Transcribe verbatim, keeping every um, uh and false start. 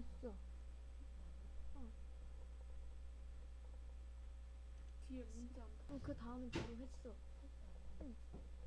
했어. 어, 뒤에 문제 안 닫. 어, 그 다음에 바로 했어. 응.